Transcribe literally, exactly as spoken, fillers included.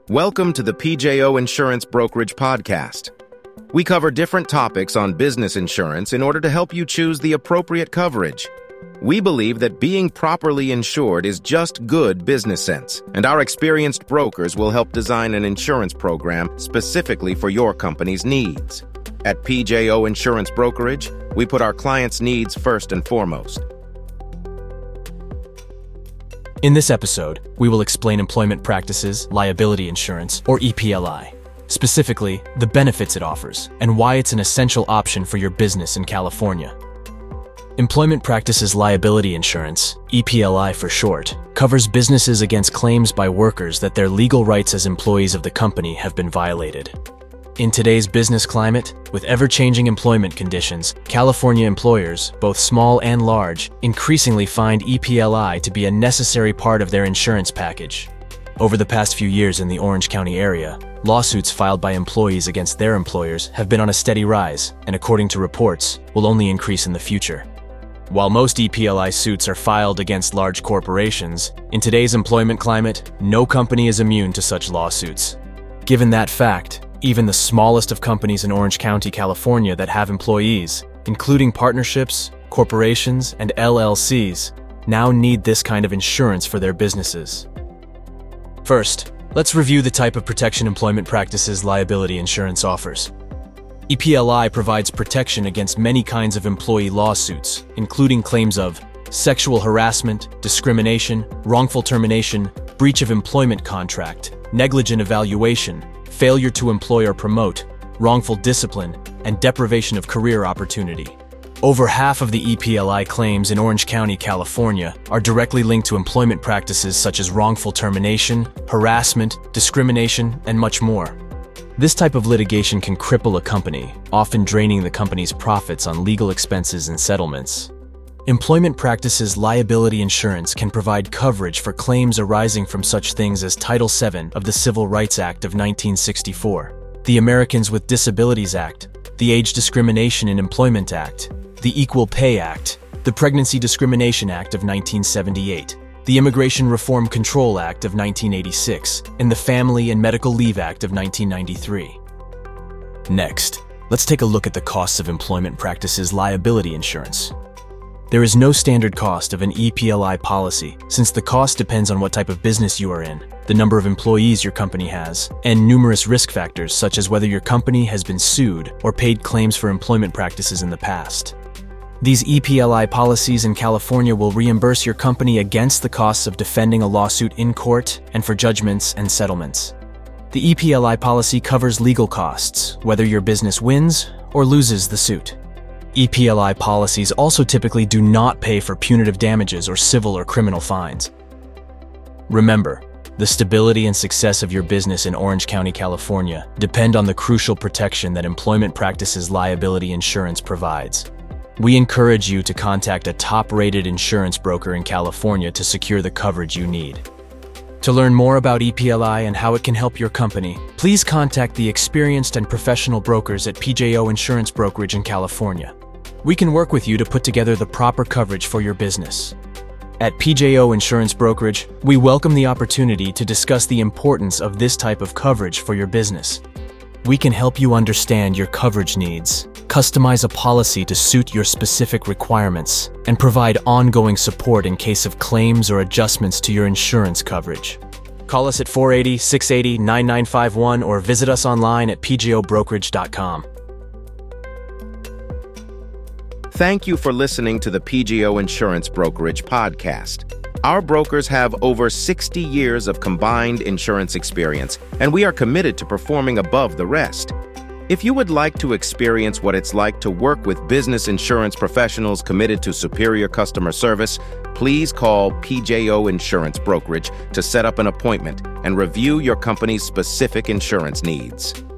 Welcome to the P J O Insurance Brokerage Podcast. We cover different topics on business insurance in order to help you choose the appropriate coverage. We believe that being properly insured is just good business sense, and our experienced brokers will help design an insurance program specifically for your company's needs. At P J O Insurance Brokerage, we put our clients' needs first and foremost. In this episode, we will explain employment practices liability insurance, or E P L I. Specifically, the benefits it offers, and why it's an essential option for your business in California. Employment practices liability insurance, E P L I for short, covers businesses against claims by workers that their legal rights as employees of the company have been violated. In today's business climate, with ever-changing employment conditions, California employers, both small and large, increasingly find E P L I to be a necessary part of their insurance package. Over the past few years in the Orange County area, lawsuits filed by employees against their employers have been on a steady rise, and according to reports, will only increase in the future. While most E P L I suits are filed against large corporations, in today's employment climate, no company is immune to such lawsuits. Given that fact, even the smallest of companies in Orange County, California that have employees, including partnerships, corporations, and L L Cs, now need this kind of insurance for their businesses. First, let's review the type of protection employment practices liability insurance offers. E P L I provides protection against many kinds of employee lawsuits, including claims of sexual harassment, discrimination, wrongful termination, breach of employment contract, negligent evaluation, failure to employ or promote, wrongful discipline, and deprivation of career opportunity. Over half of the E P L I claims in Orange County, California, are directly linked to employment practices such as wrongful termination, harassment, discrimination, and much more. This type of litigation can cripple a company, often draining the company's profits on legal expenses and settlements. Employment practices liability insurance can provide coverage for claims arising from such things as Title seven of the Civil Rights Act of nineteen sixty-four, the Americans with Disabilities Act, the Age Discrimination in Employment Act, the Equal Pay Act, the Pregnancy Discrimination Act of nineteen seventy-eight, the Immigration Reform Control Act of nineteen eighty-six, and the Family and Medical Leave Act of nineteen ninety-three. Next, let's take a look at the costs of employment practices liability insurance. There is no standard cost of an E P L I policy, since the cost depends on what type of business you are in, the number of employees your company has, and numerous risk factors such as whether your company has been sued or paid claims for employment practices in the past. These E P L I policies in California will reimburse your company against the costs of defending a lawsuit in court and for judgments and settlements. The E P L I policy covers legal costs, whether your business wins or loses the suit. E P L I policies also typically do not pay for punitive damages or civil or criminal fines. Remember, the stability and success of your business in Orange County, California depend on the crucial protection that employment practices liability insurance provides. We encourage you to contact a top-rated insurance broker in California to secure the coverage you need. To learn more about E P L I and how it can help your company, please contact the experienced and professional brokers at P J O Insurance Brokerage in California. We can work with you to put together the proper coverage for your business. At P J O Insurance Brokerage, we welcome the opportunity to discuss the importance of this type of coverage for your business. We can help you understand your coverage needs, customize a policy to suit your specific requirements, and provide ongoing support in case of claims or adjustments to your insurance coverage. Call us at four eight zero, six eight zero, nine nine five one or visit us online at p j o brokerage dot com. Thank you for listening to the P J O Insurance Brokerage Podcast. Our brokers have over sixty years of combined insurance experience, and we are committed to performing above the rest. If you would like to experience what it's like to work with business insurance professionals committed to superior customer service, please call P J O Insurance Brokerage to set up an appointment and review your company's specific insurance needs.